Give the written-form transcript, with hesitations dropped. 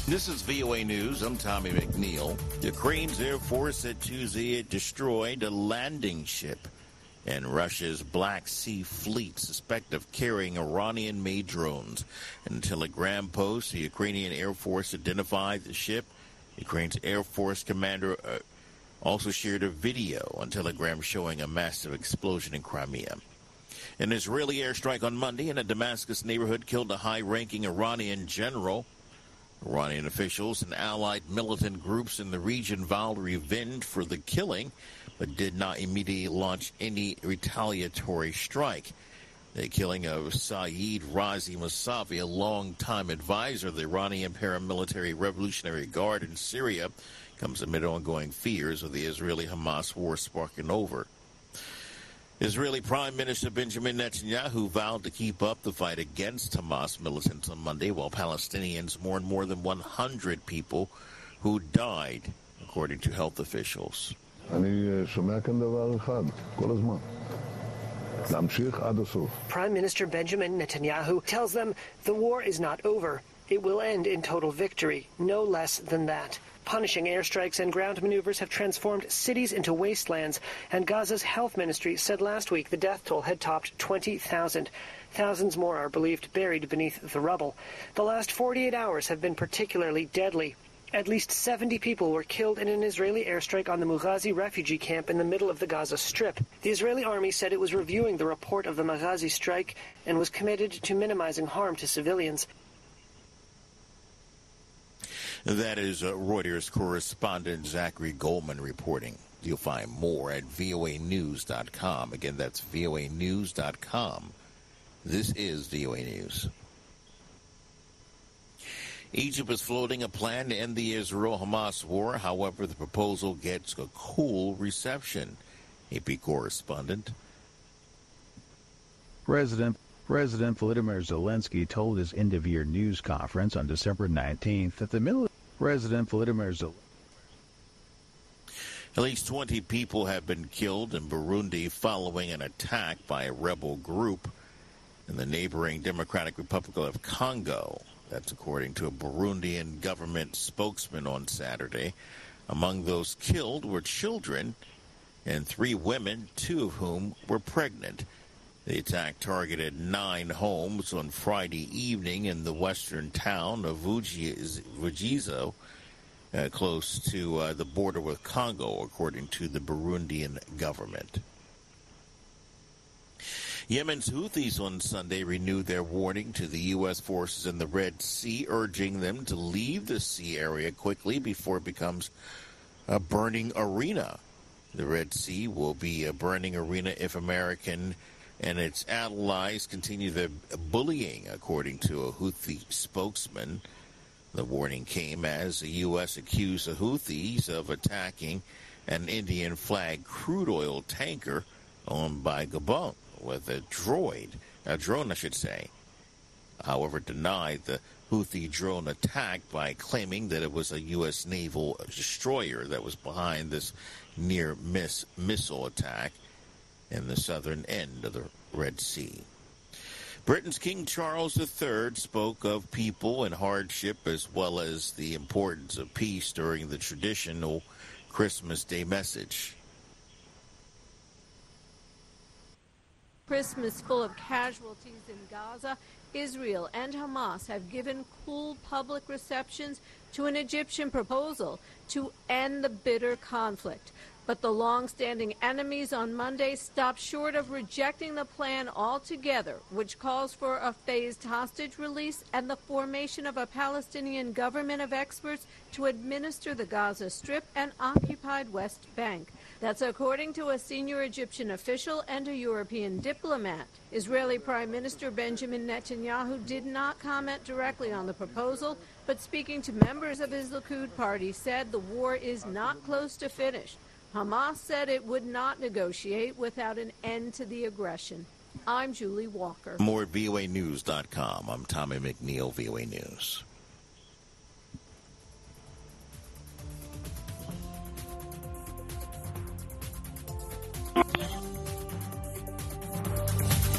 This is VOA News. I'm Tommy McNeil. Ukraine's Air Force said Tuesday it destroyed a landing ship in Russia's Black Sea Fleet, suspected of carrying Iranian-made drones. In a telegram post, the Ukrainian Air Force identified the ship. Ukraine's Air Force commander also shared a video on Telegram showing a massive explosion in Crimea. An Israeli airstrike on Monday in a Damascus neighborhood killed a high-ranking Iranian general. Iranian officials and allied militant groups in the region vowed revenge for the killing, but did not immediately launch any retaliatory strike. The killing of Saeed Razi Mousavi, a longtime advisor of the Iranian paramilitary Revolutionary Guard in Syria, comes amid ongoing fears of the Israeli-Hamas war sparking over. Israeli Prime Minister Benjamin Netanyahu vowed to keep up the fight against Hamas militants on Monday, while Palestinians mourn more than 100 people who died, according to health officials. Prime Minister Benjamin Netanyahu tells them the war is not over. It will end in total victory, no less than that. Punishing airstrikes and ground maneuvers have transformed cities into wastelands, and Gaza's health ministry said last week the death toll had topped 20,000. Thousands more are believed buried beneath the rubble. The last 48 hours have been particularly deadly. At least 70 people were killed in an Israeli airstrike on the Maghazi refugee camp in the middle of the Gaza Strip. The Israeli army said it was reviewing the report of the Maghazi strike and was committed to minimizing harm to civilians. That is Reuters correspondent Zachary Goldman reporting. You'll find more at voanews.com. Again, that's voanews.com. This is VOA News. Egypt is floating a plan to end the Israel-Hamas war. However, the proposal gets a cool reception. AP correspondent. President Volodymyr Zelensky told his end-of-year news conference on December 19th that At least 20 people have been killed in Burundi following an attack by a rebel group in the neighboring Democratic Republic of Congo. That's according to a Burundian government spokesman on Saturday. Among those killed were children and 3 women, 2 of whom were pregnant. The attack targeted 9 homes on Friday evening in the western town of Vugizo, close to the border with Congo, according to the Burundian government. Yemen's Houthis on Sunday renewed their warning to the U.S. forces in the Red Sea, urging them to leave the sea area quickly before it becomes a burning arena. The Red Sea will be a burning arena if American and its allies continue their bullying, according to a Houthi spokesman. The warning came as the U.S. accused the Houthis of attacking an Indian flag crude oil tanker owned by Gabon with a drone, I should say. However, denied the Houthi drone attack by claiming that it was a U.S. naval destroyer that was behind this near-miss missile attack in the southern end of the Red Sea. Britain's King Charles III spoke of people in hardship as well as the importance of peace during the traditional Christmas Day message. Christmas full of casualties in Gaza, Israel and Hamas have given cool public receptions to an Egyptian proposal to end the bitter conflict. But the long-standing enemies on Monday stopped short of rejecting the plan altogether, which calls for a phased hostage release and the formation of a Palestinian government of experts to administer the Gaza Strip and occupied West Bank. That's according to a senior Egyptian official and a European diplomat. Israeli Prime Minister Benjamin Netanyahu did not comment directly on the proposal, but speaking to members of his Likud party said the war is not close to finish. Hamas said it would not negotiate without an end to the aggression. I'm Julie Walker. More at voanews.com. I'm Tommy McNeil, VOA News.